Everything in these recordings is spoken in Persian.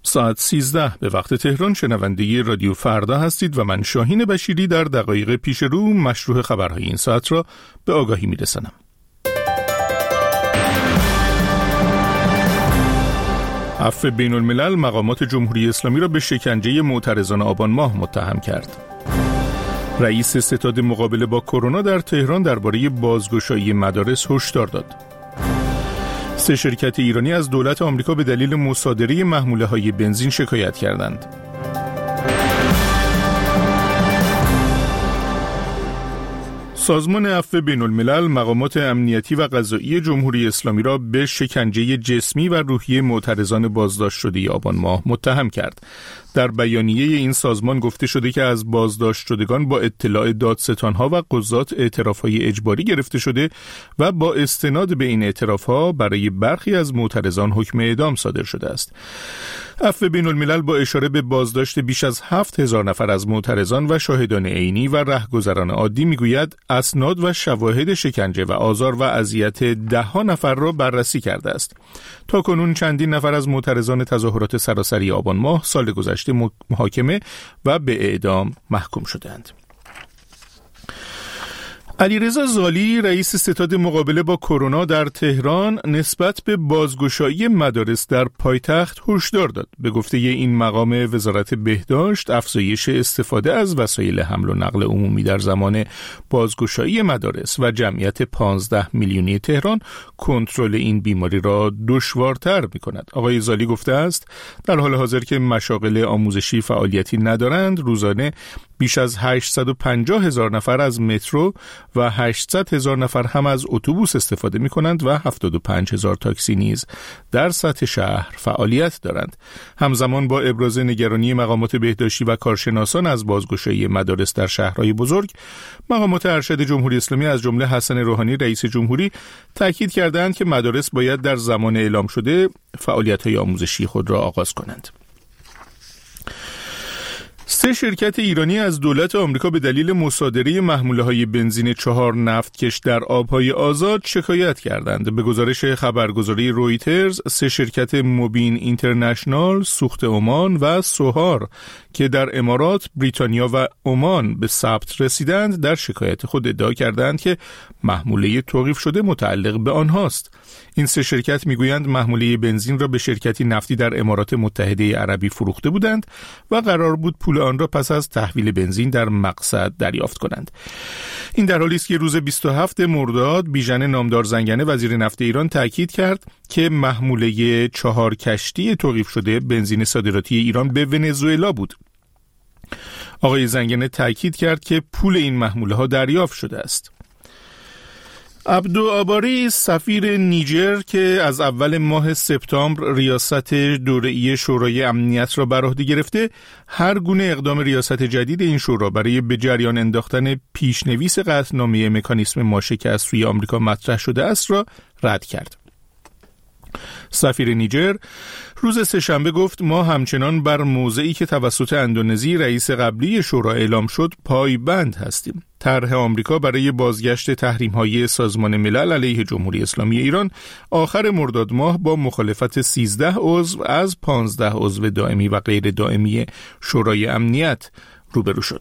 ساعت 13 به وقت تهران شنونده رادیو فردا هستید و من شاهین بشیری در دقایق پیش رو مشروع خبرهای این ساعت را به آگاهی میرسانم. عفو بین الملل مقامات جمهوری اسلامی را به شکنجه معترضان آبان ماه متهم کرد. رئیس ستاد مقابله با کرونا در تهران درباره بازگشایی مدارس هشدار داد. 3 شرکت ایرانی از دولت آمریکا به دلیل مصادره محموله‌های بنزین شکایت کردند. سازمان عفو بین الملل مقامات امنیتی و قضایی جمهوری اسلامی را به شکنجه جسمی و روحی معترضان بازداشت شده آبان ماه متهم کرد. در بیانیه این سازمان گفته شده که از بازداشت شدگان با اطلاع دادستانها و قضات اعترافهای اجباری گرفته شده و با استناد به این اعترافها برای برخی از معترضان حکم اعدام صادر شده است. عفو بین الملل با اشاره به بازداشت بیش از 7000 نفر از معترضان و شاهدان عینی و رهگذران عادی میگوید اسناد و شواهد شکنجه و آزار و اذیت 10 نفر را بررسی کرده است. تاکنون چندین نفر از معترضان تظاهرات سراسری آبان ماه سال گذشته محاکمه و به اعدام محکوم شدند. علیرضا زالی رئیس ستاد مقابله با کرونا در تهران نسبت به بازگشایی مدارس در پایتخت هشدار داد. به گفته این مقام وزارت بهداشت افزایش استفاده از وسایل حمل و نقل عمومی در زمان بازگشایی مدارس و جمعیت 15 میلیونی تهران کنترل این بیماری را دشوارتر می‌کند. آقای زالی گفته است در حال حاضر که مشاغل آموزشی فعالیتی ندارند، روزانه بیش از 850,000 نفر از مترو و 800,000 نفر هم از اتوبوس استفاده می کنند و 75,000 تاکسی نیز در سطح شهر فعالیت دارند. همزمان با ابراز نگرانی مقامات بهداشتی و کارشناسان از بازگشایی مدارس در شهرهای بزرگ، مقامات ارشد جمهوری اسلامی از جمله حسن روحانی رئیس جمهوری تاکید کردند که مدارس باید در زمان اعلام شده فعالیت‌های آموزشی خود را آغاز کنند. 3 شرکت ایرانی از دولت آمریکا به دلیل مصادره محموله‌های بنزین 4 نفتکش در آبهای آزاد شکایت کردند. به گزارش خبرگزاری رویترز، 3 شرکت موبین اینترنشنال، سوخت عمان و سوهار که در امارات، بریتانیا و عمان به ثبت رسیدند، در شکایت خود ادعا کردند که محموله توقیف شده متعلق به آنهاست. این 3 شرکت میگویند محموله بنزین را به شرکتی نفتی در امارات متحده عربی فروخته بودند و قرار بود پول آن را پس از تحویل بنزین در مقصد دریافت کنند. این در حالی است که روز 27 مرداد بیژن نامدار زنگنه وزیر نفت ایران تاکید کرد که محموله 4 کشتی توقیف شده بنزین صادراتی ایران به ونزوئلا بود. آقای زنگنه تاکید کرد که پول این محموله ها دریافت شده است. عبدو آباری سفیر نیجر که از اول ماه سپتامبر ریاست دوره‌ای شورای امنیت را بر عهده گرفته، هر گونه اقدام ریاست جدید این شورا برای به جریان انداختن پیشنویس قطعنامه مکانیسم ماشه که از سوی آمریکا مطرح شده است را رد کرد. سفیر نیجر روز سه‌شنبه گفت ما همچنان بر موضعی که توسط اندونزی رئیس قبلی شورا اعلام شد پایبند هستیم. طرح آمریکا برای بازگشت تحریم‌های سازمان ملل علیه جمهوری اسلامی ایران آخر مرداد ماه با مخالفت 13 عضو از 15 عضو دائمی و غیر دائمی شورای امنیت روبرو شد.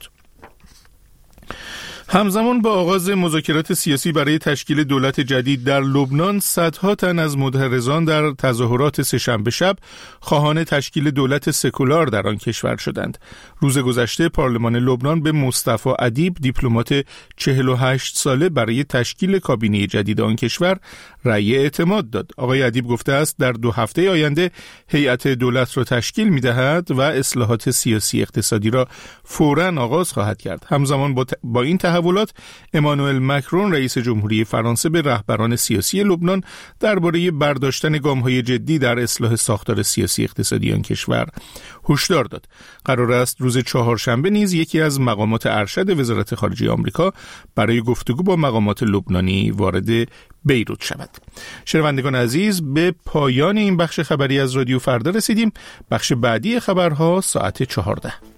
همزمان با آغاز مذاکرات سیاسی برای تشکیل دولت جدید در لبنان، صدها تن از معترضان در تظاهرات سه‌شنبه شب خواهان تشکیل دولت سکولار در آن کشور شدند. روز گذشته پارلمان لبنان به مصطفی ادیب، دیپلمات 48 ساله، برای تشکیل کابینه جدید آن کشور رأی اعتماد داد. آقای ادیب گفته است در 2 هفته آینده هیئت دولت را تشکیل می‌دهد و اصلاحات سیاسی اقتصادی را فوراً آغاز خواهد کرد. همزمان با این تحولات، امانوئل مکرون رئیس جمهوری فرانسه به رهبران سیاسی لبنان درباره برداشتن گام‌های جدی در اصلاح ساختار سیاسی اقتصادی آن کشور هشدار داد. قرار است روز چهارشنبه نیز یکی از مقامات ارشد وزارت خارجه آمریکا برای گفتگو با مقامات لبنانی وارد بیروت شود. شنوندگان عزیز، به پایان این بخش خبری از رادیو فردا رسیدیم. بخش بعدی خبرها ساعت 14.